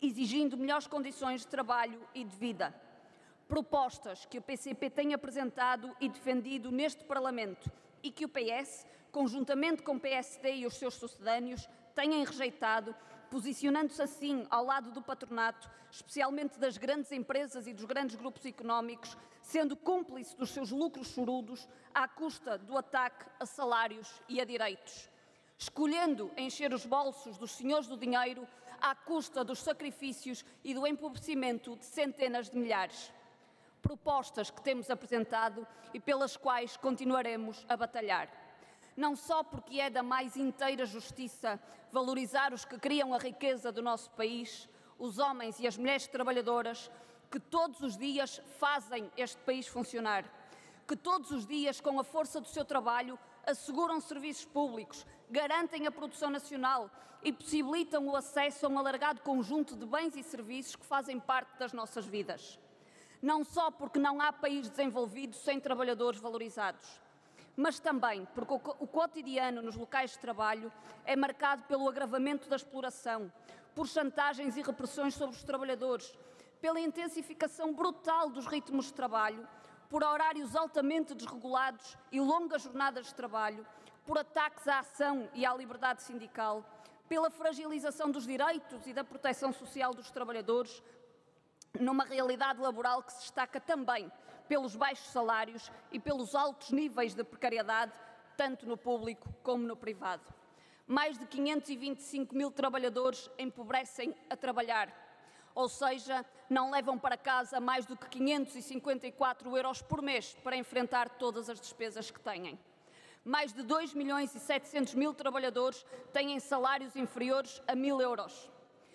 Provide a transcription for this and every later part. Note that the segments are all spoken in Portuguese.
exigindo melhores condições de trabalho e de vida. Propostas que o PCP tem apresentado e defendido neste Parlamento e que o PS, conjuntamente com o PSD e os seus sucedâneos, têm rejeitado, posicionando-se assim ao lado do patronato, especialmente das grandes empresas e dos grandes grupos económicos, sendo cúmplice dos seus lucros chorudos à custa do ataque a salários e a direitos. Escolhendo encher os bolsos dos senhores do dinheiro à custa dos sacrifícios e do empobrecimento de centenas de milhares. Propostas que temos apresentado e pelas quais continuaremos a batalhar. Não só porque é da mais inteira justiça valorizar os que criam a riqueza do nosso país, os homens e as mulheres trabalhadoras, que todos os dias fazem este país funcionar, que todos os dias, com a força do seu trabalho, asseguram serviços públicos, garantem a produção nacional e possibilitam o acesso a um alargado conjunto de bens e serviços que fazem parte das nossas vidas. Não só porque não há país desenvolvido sem trabalhadores valorizados, mas também porque o cotidiano nos locais de trabalho é marcado pelo agravamento da exploração, por chantagens e repressões sobre os trabalhadores, pela intensificação brutal dos ritmos de trabalho, por horários altamente desregulados e longas jornadas de trabalho, por ataques à ação e à liberdade sindical, pela fragilização dos direitos e da proteção social dos trabalhadores, numa realidade laboral que se destaca também pelos baixos salários e pelos altos níveis de precariedade, tanto no público como no privado. Mais de 525 mil trabalhadores empobrecem a trabalhar, ou seja, não levam para casa mais do que 554 euros por mês para enfrentar todas as despesas que têm. Mais de 2 milhões e 700 mil trabalhadores têm salários inferiores a 1.000 euros.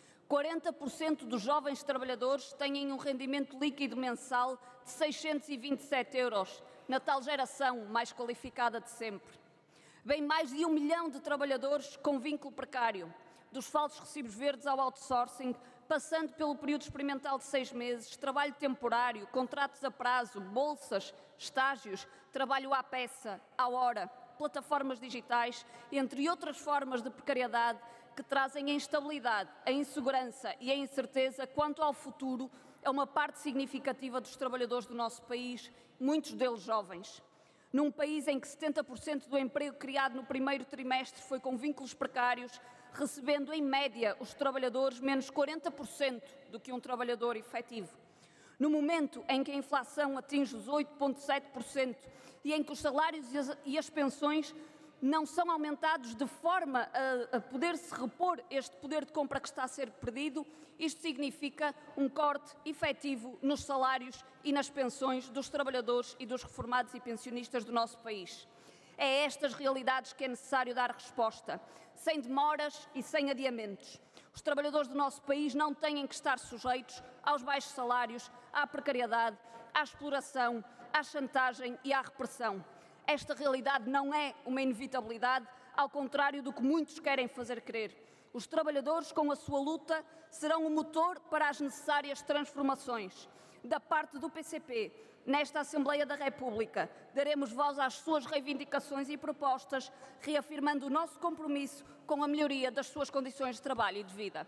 40% dos jovens trabalhadores têm um rendimento líquido mensal de 627 euros, na tal geração mais qualificada de sempre. Bem mais de 1 milhão de trabalhadores com vínculo precário, dos falsos recibos verdes ao outsourcing, passando pelo período experimental de 6 meses, trabalho temporário, contratos a prazo, bolsas, estágios, trabalho à peça, à hora, plataformas digitais, entre outras formas de precariedade que trazem a instabilidade, a insegurança e a incerteza quanto ao futuro a uma parte significativa dos trabalhadores do nosso país, muitos deles jovens. Num país em que 70% do emprego criado no primeiro trimestre foi com vínculos precários, recebendo em média os trabalhadores menos 40% do que um trabalhador efetivo. No momento em que a inflação atinge os 8,7% e em que os salários e as pensões não são aumentados de forma a poder-se repor este poder de compra que está a ser perdido, isto significa um corte efetivo nos salários e nas pensões dos trabalhadores e dos reformados e pensionistas do nosso país. É a estas realidades que é necessário dar resposta, sem demoras e sem adiamentos. Os trabalhadores do nosso país não têm que estar sujeitos aos baixos salários, à precariedade, à exploração, à chantagem e à repressão. Esta realidade não é uma inevitabilidade, ao contrário do que muitos querem fazer crer. Os trabalhadores, com a sua luta, serão o motor para as necessárias transformações. Da parte do PCP, nesta Assembleia da República, daremos voz às suas reivindicações e propostas, reafirmando o nosso compromisso com a melhoria das suas condições de trabalho e de vida.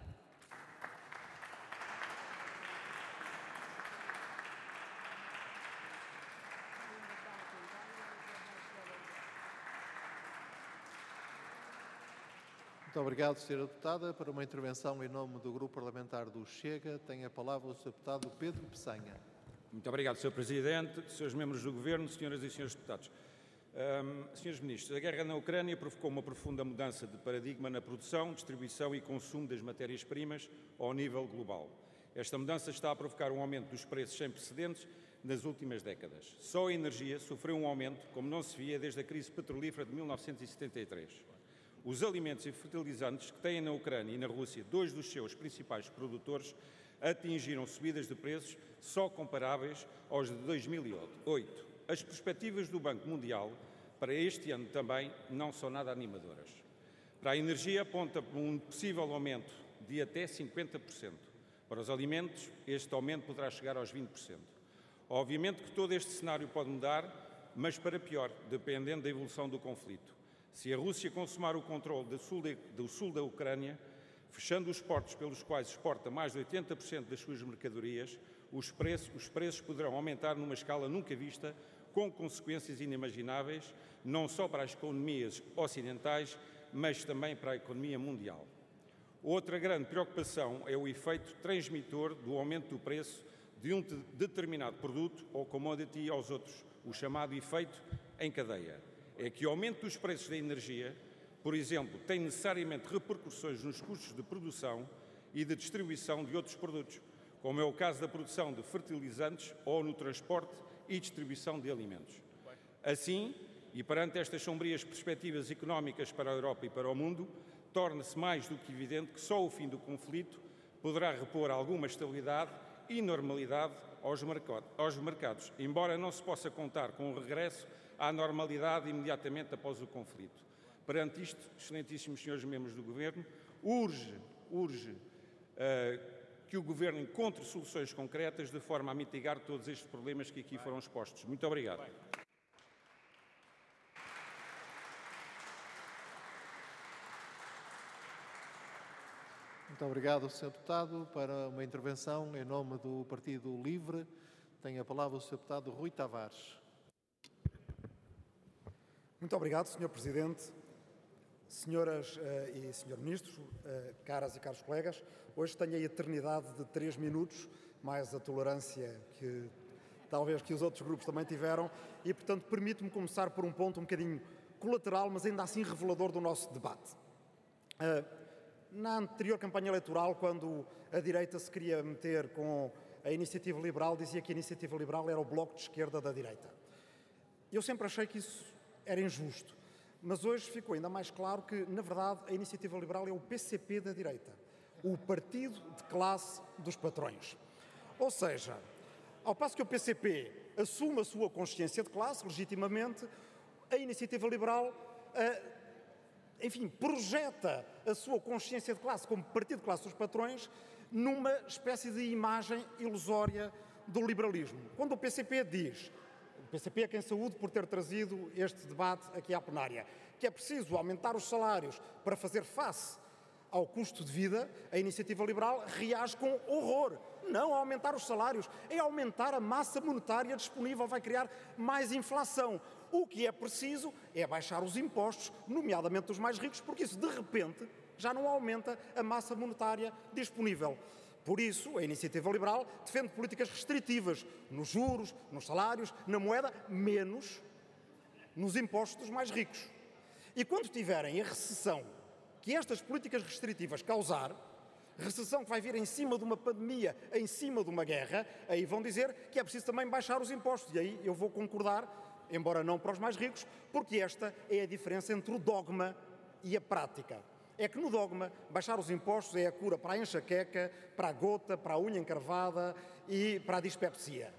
Muito obrigado, Sra. Deputada. Para uma intervenção em nome do Grupo Parlamentar do Chega, tem a palavra o Sr. Deputado Pedro Peçanha. Muito obrigado, Sr. Presidente, Srs. Membros do Governo, Senhoras e Senhores Deputados. Senhores Ministros, a guerra na Ucrânia provocou uma profunda mudança de paradigma na produção, distribuição e consumo das matérias-primas ao nível global. Esta mudança está a provocar um aumento dos preços sem precedentes nas últimas décadas. Só a energia sofreu um aumento como não se via desde a crise petrolífera de 1973. Os alimentos e fertilizantes que têm na Ucrânia e na Rússia, dois dos seus principais produtores, atingiram subidas de preços só comparáveis aos de 2008. As perspectivas do Banco Mundial para este ano também não são nada animadoras. Para a energia aponta para um possível aumento de até 50%. Para os alimentos, este aumento poderá chegar aos 20%. Obviamente que todo este cenário pode mudar, mas para pior, dependendo da evolução do conflito. Se a Rússia consumar o controle do sul da Ucrânia, Fechando os portos pelos quais exporta mais de 80% das suas mercadorias, os preços poderão aumentar numa escala nunca vista, com consequências inimagináveis, não só para as economias ocidentais, mas também para a economia mundial. Outra grande preocupação é o efeito transmitor do aumento do preço de um determinado produto ou commodity aos outros, o chamado efeito em cadeia. É que o aumento dos preços da energia, por exemplo, tem necessariamente repercussões nos custos de produção e de distribuição de outros produtos, como é o caso da produção de fertilizantes ou no transporte e distribuição de alimentos. Assim, e perante estas sombrias perspectivas económicas para a Europa e para o mundo, torna-se mais do que evidente que só o fim do conflito poderá repor alguma estabilidade e normalidade aos mercados, embora não se possa contar com o regresso à normalidade imediatamente após o conflito. Perante isto, excelentíssimos senhores membros do Governo, urge que o Governo encontre soluções concretas de forma a mitigar todos estes problemas que aqui foram expostos. Muito obrigado. Muito obrigado, Sr. Deputado. Para uma intervenção em nome do Partido Livre, tem a palavra o Sr. Deputado Rui Tavares. Muito obrigado, Sr. Presidente. Senhoras e Sr. Ministros, caras e caros colegas, hoje tenho a eternidade de 3 minutos, mais a tolerância que talvez que os outros grupos também tiveram, e, portanto, permito-me começar por um ponto um bocadinho colateral, mas ainda assim revelador do nosso debate. Na anterior campanha eleitoral, quando a direita se queria meter com a Iniciativa Liberal, dizia que a Iniciativa Liberal era o bloco de esquerda da direita. Eu sempre achei que isso era injusto, mas hoje ficou ainda mais claro que, na verdade, a Iniciativa Liberal é o PCP da direita, o partido de classe dos patrões. Ou seja, ao passo que o PCP assume a sua consciência de classe, legitimamente, a Iniciativa Liberal projeta a sua consciência de classe como partido de classe dos patrões numa espécie de imagem ilusória do liberalismo. Quando o PCP diz, o PCP é quem saúde por ter trazido este debate aqui à plenária, que é preciso aumentar os salários para fazer face ao custo de vida, a Iniciativa Liberal reage com horror. Não aumentar os salários, é aumentar a massa monetária disponível, vai criar mais inflação. O que é preciso é baixar os impostos, nomeadamente dos mais ricos, porque isso, de repente, já não aumenta a massa monetária disponível. Por isso, a Iniciativa Liberal defende políticas restritivas nos juros, nos salários, na moeda, menos nos impostos dos mais ricos. E quando tiverem a recessão que estas políticas restritivas causar, recessão que vai vir em cima de uma pandemia, em cima de uma guerra, aí vão dizer que é preciso também baixar os impostos. E aí eu vou concordar, embora não para os mais ricos, porque esta é a diferença entre o dogma e a prática. É que no dogma, baixar os impostos é a cura para a enxaqueca, para a gota, para a unha encravada e para a dispepsia.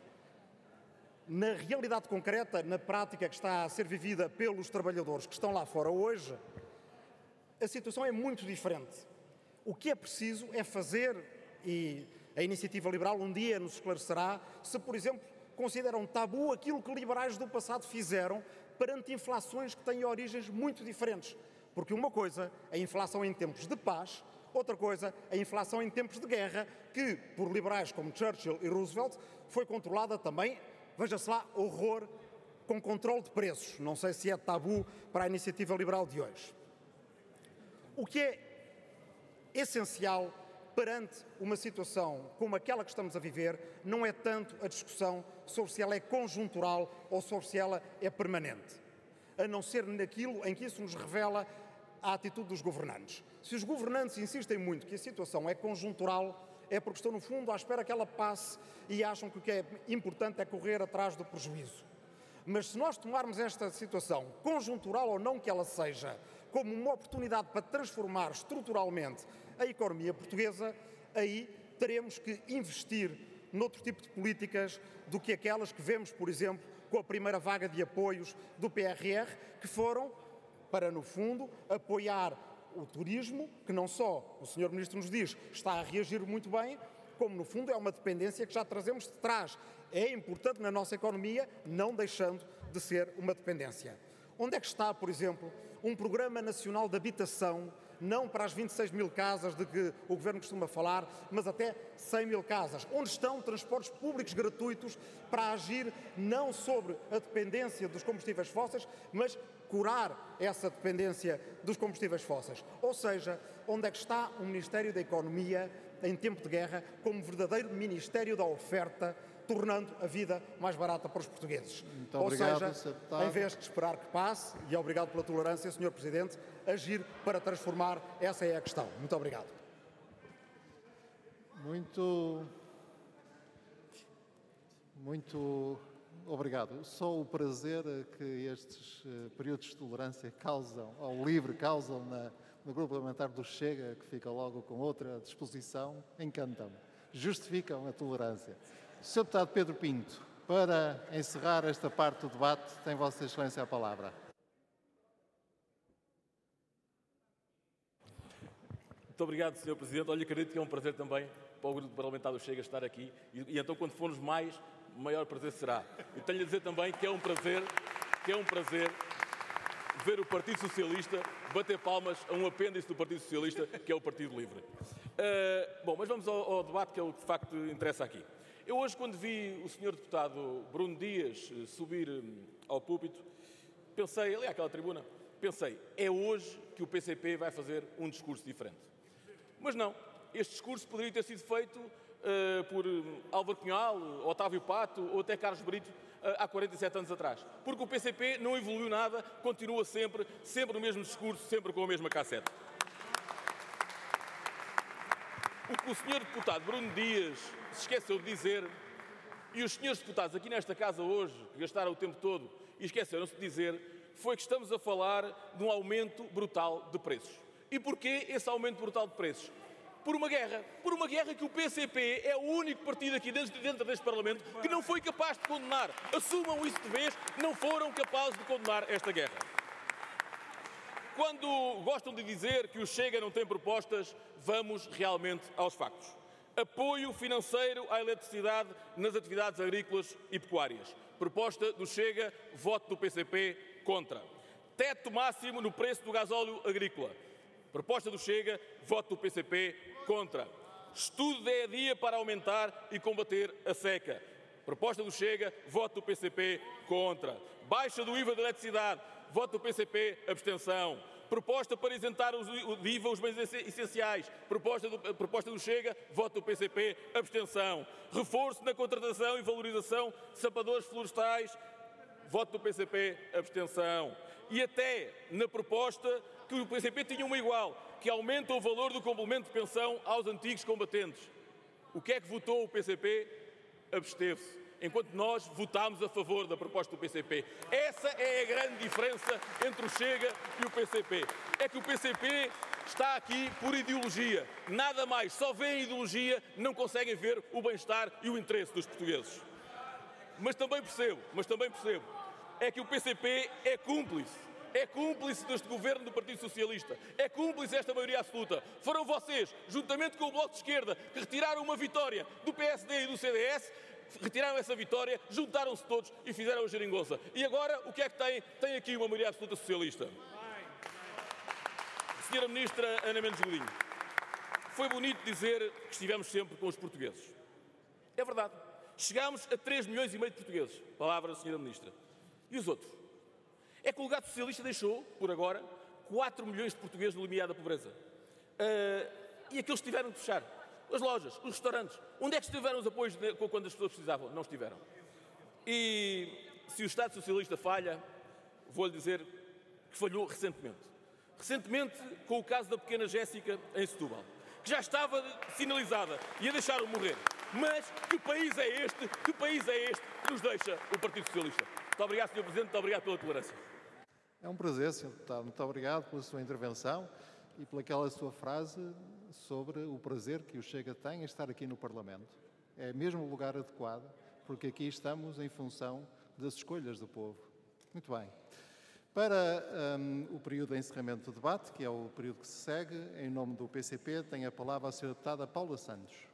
Na realidade concreta, na prática que está a ser vivida pelos trabalhadores que estão lá fora hoje, a situação é muito diferente. O que é preciso é fazer, e a Iniciativa Liberal um dia nos esclarecerá, se, por exemplo, consideram tabu aquilo que liberais do passado fizeram perante inflações que têm origens muito diferentes. Porque uma coisa é a inflação em tempos de paz, outra coisa é a inflação em tempos de guerra, que, por liberais como Churchill e Roosevelt, foi controlada também, veja-se lá, horror, com controle de preços. Não sei se é tabu para a Iniciativa Liberal de hoje. O que é essencial perante uma situação como aquela que estamos a viver não é tanto a discussão sobre se ela é conjuntural ou sobre se ela é permanente, a não ser naquilo em que isso nos revela a atitude dos governantes. Se os governantes insistem muito que a situação é conjuntural, é porque estão, no fundo, à espera que ela passe e acham que o que é importante é correr atrás do prejuízo. Mas se nós tomarmos esta situação, conjuntural ou não que ela seja, como uma oportunidade para transformar estruturalmente a economia portuguesa, aí teremos que investir noutro tipo de políticas do que aquelas que vemos, por exemplo, com a primeira vaga de apoios do PRR, que foram para, no fundo, apoiar o turismo, que não só, o Sr. Ministro nos diz, está a reagir muito bem, como, no fundo, é uma dependência que já trazemos de trás. É importante na nossa economia, não deixando de ser uma dependência. Onde é que está, por exemplo, um Programa Nacional de Habitação não para as 26 mil casas de que o Governo costuma falar, mas até 100 mil casas, onde estão transportes públicos gratuitos para agir não sobre a dependência dos combustíveis fósseis, mas curar essa dependência dos combustíveis fósseis. Ou seja, onde é que está o Ministério da Economia em tempo de guerra como verdadeiro Ministério da Oferta, tornando a vida mais barata para os portugueses. Muito obrigado, ou seja, em vez de esperar que passe, e obrigado pela tolerância, Sr. Presidente, agir para transformar, essa é a questão. Muito obrigado. Muito obrigado. Só o prazer que estes períodos de tolerância causam, ao LIVRE, causam no grupo parlamentar do Chega, que fica logo com outra disposição, encantam-me. Justificam a tolerância. Sr. Deputado Pedro Pinto, para encerrar esta parte do debate, tem Vossa Excelência a palavra. Muito obrigado, Sr. Presidente. Olha, acredito que é um prazer também para o Grupo Parlamentar do Chega estar aqui e então, quando formos mais, maior prazer será. E tenho a dizer também que é um prazer ver o Partido Socialista bater palmas a um apêndice do Partido Socialista, que é o Partido Livre. Bom, mas vamos ao debate, que é o que de facto interessa aqui. Eu hoje, quando vi o Sr. Deputado Bruno Dias subir ao púlpito, pensei, ali àquela tribuna, é hoje que o PCP vai fazer um discurso diferente. Mas não, este discurso poderia ter sido feito por Álvaro Cunhal, Otávio Pato ou até Carlos Brito há 47 anos atrás. Porque o PCP não evoluiu nada, continua sempre o mesmo discurso, sempre com a mesma cassete. O que o Sr. Deputado Bruno Dias se esqueceu de dizer, e os senhores deputados aqui nesta casa hoje, que gastaram o tempo todo e esqueceram-se de dizer, foi que estamos a falar de um aumento brutal de preços. E porquê esse aumento brutal de preços? Por uma guerra que o PCP é o único partido aqui dentro deste Parlamento que não foi capaz de condenar. Assumam isso de vez, não foram capazes de condenar esta guerra. Quando gostam de dizer que o Chega não tem propostas, vamos realmente aos factos. Apoio financeiro à eletricidade nas atividades agrícolas e pecuárias. Proposta do Chega, voto do PCP contra. Teto máximo no preço do gasóleo agrícola. Proposta do Chega, voto do PCP contra. Estudo de dia para aumentar e combater a seca. Proposta do Chega, voto do PCP contra. Baixa do IVA da eletricidade, voto do PCP, abstenção. Proposta para isentar de IVA os bens essenciais. Proposta do Chega, voto do PCP, abstenção. Reforço na contratação e valorização de sapadores florestais, voto do PCP, abstenção. E até na proposta que o PCP tinha uma igual, que aumenta o valor do complemento de pensão aos antigos combatentes. O que é que votou o PCP? Absteve-se. Enquanto nós votámos a favor da proposta do PCP. Essa é a grande diferença entre o Chega e o PCP. É que o PCP está aqui por ideologia. Nada mais. Só vêem ideologia, não conseguem ver o bem-estar e o interesse dos portugueses. Mas também percebo, é que o PCP é cúmplice deste governo do Partido Socialista, é cúmplice desta maioria absoluta. Foram vocês, juntamente com o Bloco de Esquerda, que retiraram uma vitória do PSD e do CDS, retiraram essa vitória, juntaram-se todos e fizeram a geringonça. E agora, o que é que tem? Tem aqui uma maioria absoluta socialista. Senhora Ministra Ana Mendes Godinho, foi bonito dizer que estivemos sempre com os portugueses. É verdade. Chegámos a 3,5 milhões de portugueses. Palavra da Senhora Ministra. E os outros? É que o legado socialista deixou, por agora, 4 milhões de portugueses no limiar da pobreza. E aqueles que tiveram de fechar. As lojas, os restaurantes. Onde é que estiveram os apoios quando as pessoas precisavam? Não estiveram. E se o Estado Socialista falha, vou-lhe dizer que falhou recentemente. Recentemente, com o caso da pequena Jéssica em Setúbal, que já estava sinalizada e a deixaram morrer. Mas que país é este que nos deixa o Partido Socialista? Muito obrigado, Sr. Presidente, muito obrigado pela tolerância. É um prazer, Sr. Deputado. Muito obrigado pela sua intervenção e pelaquela sua frase sobre o prazer que o Chega tem em estar aqui no Parlamento. É mesmo o lugar adequado, porque aqui estamos em função das escolhas do povo. Muito bem. Para o período de encerramento do debate, que é o período que se segue, em nome do PCP, tem a palavra a Sra. Deputada Paula Santos.